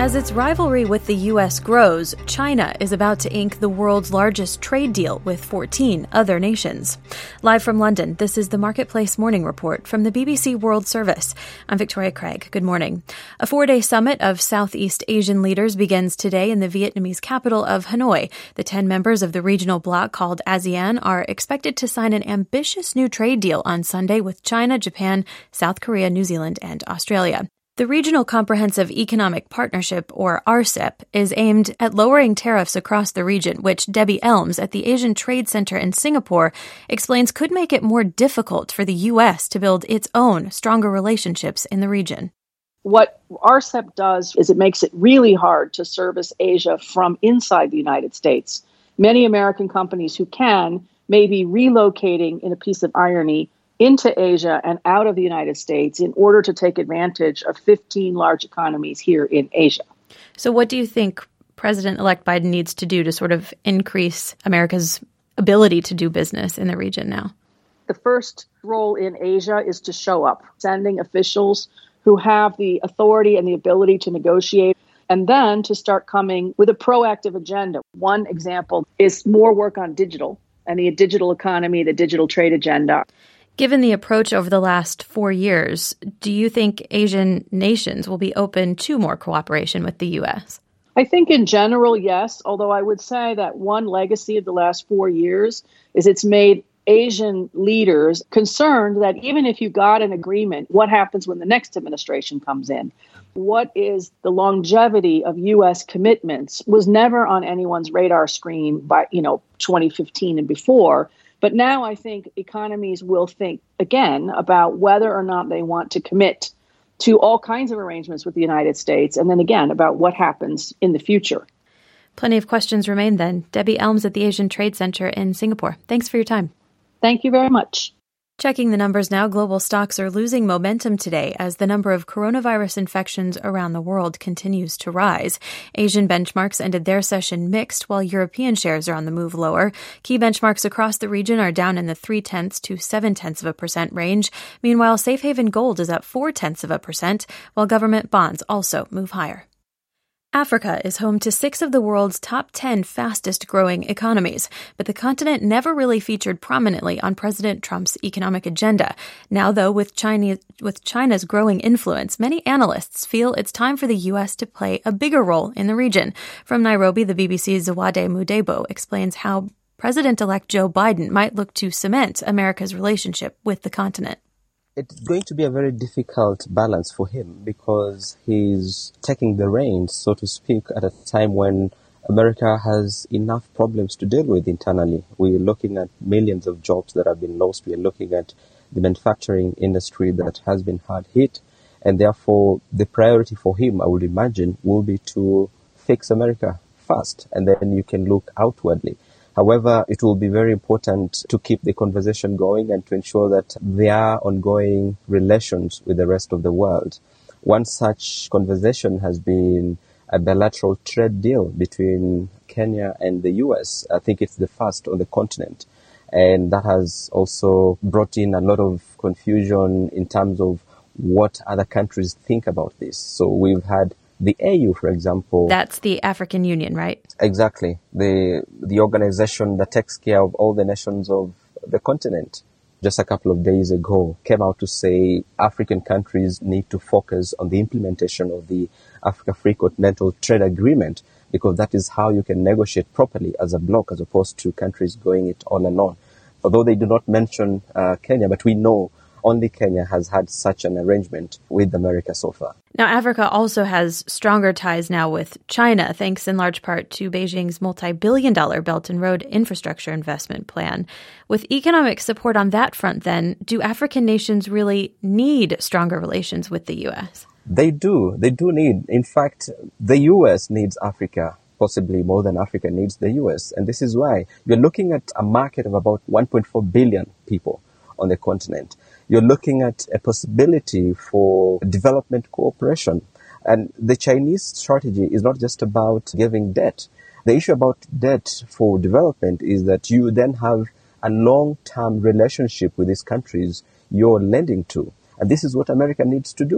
As its rivalry with the U.S. grows, China is about to ink the world's largest trade deal with 14 other nations. Live from London, this is the Marketplace Morning Report from the BBC World Service. I'm Victoria Craig. Good morning. A 4-day summit of Southeast Asian leaders begins today in the Vietnamese capital of Hanoi. The 10 members of the regional bloc called ASEAN are expected to sign an ambitious new trade deal on Sunday with China, Japan, South Korea, New Zealand, and Australia. The Regional Comprehensive Economic Partnership, or RCEP, is aimed at lowering tariffs across the region, which Debbie Elms at the Asian Trade Center in Singapore explains could make it more difficult for the U.S. to build its own stronger relationships in the region. What RCEP does is it makes it really hard to service Asia from inside the United States. Many American companies who can may be relocating, in a piece of irony, into Asia and out of the United States in order to take advantage of 15 large economies here in Asia. So what do you think President-elect Biden needs to do to sort of increase America's ability to do business in the region now? The first role in Asia is to show up, sending officials who have the authority and the ability to negotiate, and then to start coming with a proactive agenda. One example is more work on digital and the digital economy, the digital trade agenda. Given the approach over the last 4 years, do you think Asian nations will be open to more cooperation with the U.S.? I think in general, yes, although I would say that one legacy of the last 4 years is it's made Asian leaders concerned that even if you got an agreement, what happens when the next administration comes in? What is the longevity of U.S. commitments was never on anyone's radar screen by, 2015 and before. But now I think economies will think again about whether or not they want to commit to all kinds of arrangements with the United States, and then again about what happens in the future. Plenty of questions remain then. Debbie Elms at the Asian Trade Center in Singapore. Thanks for your time. Thank you very much. Checking the numbers now, global stocks are losing momentum today as the number of coronavirus infections around the world continues to rise. Asian benchmarks ended their session mixed, while European shares are on the move lower. Key benchmarks across the region are down in the 0.3 to 0.7% range. Meanwhile, safe haven gold is up 0.4%, while government bonds also move higher. Africa is home to 6 of the world's top 10 fastest-growing economies, but the continent never really featured prominently on President Trump's economic agenda. Now, though, with China's growing influence, many analysts feel it's time for the U.S. to play a bigger role in the region. From Nairobi, the BBC's Zawade Mudebo explains how President-elect Joe Biden might look to cement America's relationship with the continent. It's going to be a very difficult balance for him because he's taking the reins, so to speak, at a time when America has enough problems to deal with internally. We're looking at millions of jobs that have been lost. We're looking at the manufacturing industry that has been hard hit. And therefore, the priority for him, I would imagine, will be to fix America first. And then you can look outwardly. However, it will be very important to keep the conversation going and to ensure that there are ongoing relations with the rest of the world. One such conversation has been a bilateral trade deal between Kenya and the US. I think it's the first on the continent. And that has also brought in a lot of confusion in terms of what other countries think about this. So we've had the AU, for example. That's the African Union, right? Exactly. The organization that takes care of all the nations of the continent. Just a couple of days ago, came out to say African countries need to focus on the implementation of the Africa Free Continental Trade Agreement, because that is how you can negotiate properly as a bloc, as opposed to countries going it all alone. Although they do not mention Kenya, but we know only Kenya has had such an arrangement with America so far. Now, Africa also has stronger ties now with China, thanks in large part to Beijing's multi-billion-dollar Belt and Road infrastructure investment plan. With economic support on that front, then, do African nations really need stronger relations with the U.S.? They do. They do need. In fact, the U.S. needs Africa, possibly more than Africa needs the U.S. And this is why you're looking at a market of about 1.4 billion people on the continent. You're looking at a possibility for development cooperation. And the Chinese strategy is not just about giving debt. The issue about debt for development is that you then have a long-term relationship with these countries you're lending to. And this is what America needs to do.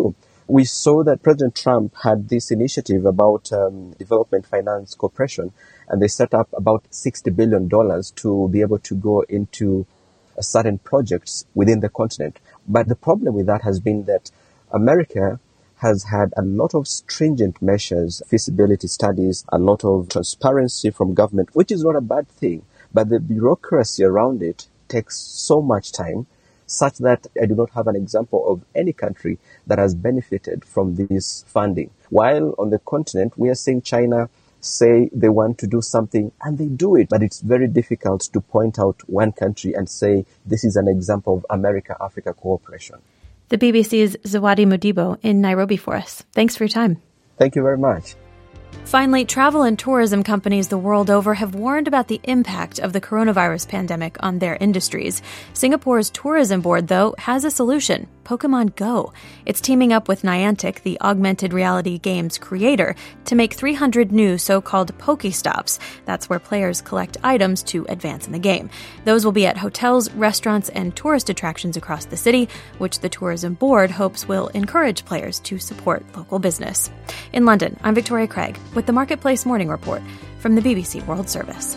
We saw that President Trump had this initiative about development finance cooperation, and they set up about $60 billion to be able to go into certain projects within the continent. But the problem with that has been that America has had a lot of stringent measures, feasibility studies, a lot of transparency from government, which is not a bad thing. But the bureaucracy around it takes so much time, such that I do not have an example of any country that has benefited from this funding. While on the continent, we are seeing China say they want to do something and they do it, but it's very difficult to point out one country and say this is an example of America-Africa cooperation. The BBC's Zawadi Modibo in Nairobi for us. Thanks for your time. Thank you very much. Finally, travel and tourism companies the world over have warned about the impact of the coronavirus pandemic on their industries. Singapore's tourism board, though, has a solution: Pokemon Go. It's teaming up with Niantic, the augmented reality game's creator, to make 300 new so-called Pokestops. That's where players collect items to advance in the game. Those will be at hotels, restaurants, and tourist attractions across the city, which the tourism board hopes will encourage players to support local business. In London, I'm Victoria Craig with the Marketplace Morning Report from the BBC World Service.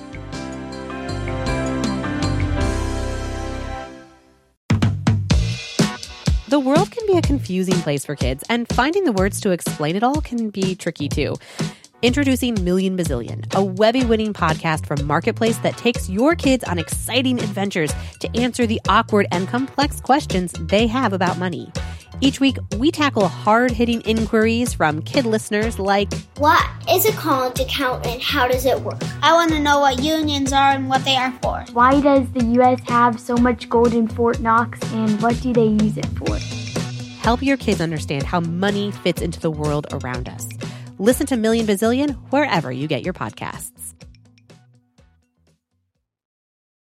The world can be a confusing place for kids, and finding the words to explain it all can be tricky too. Introducing Million Bazillion, a Webby-winning podcast from Marketplace that takes your kids on exciting adventures to answer the awkward and complex questions they have about money. Each week, we tackle hard-hitting inquiries from kid listeners like, what is a college account and how does it work? I want to know what unions are and what they are for. Why does the U.S. have so much gold in Fort Knox, and what do they use it for? Help your kids understand how money fits into the world around us. Listen to Million Bazillion wherever you get your podcasts.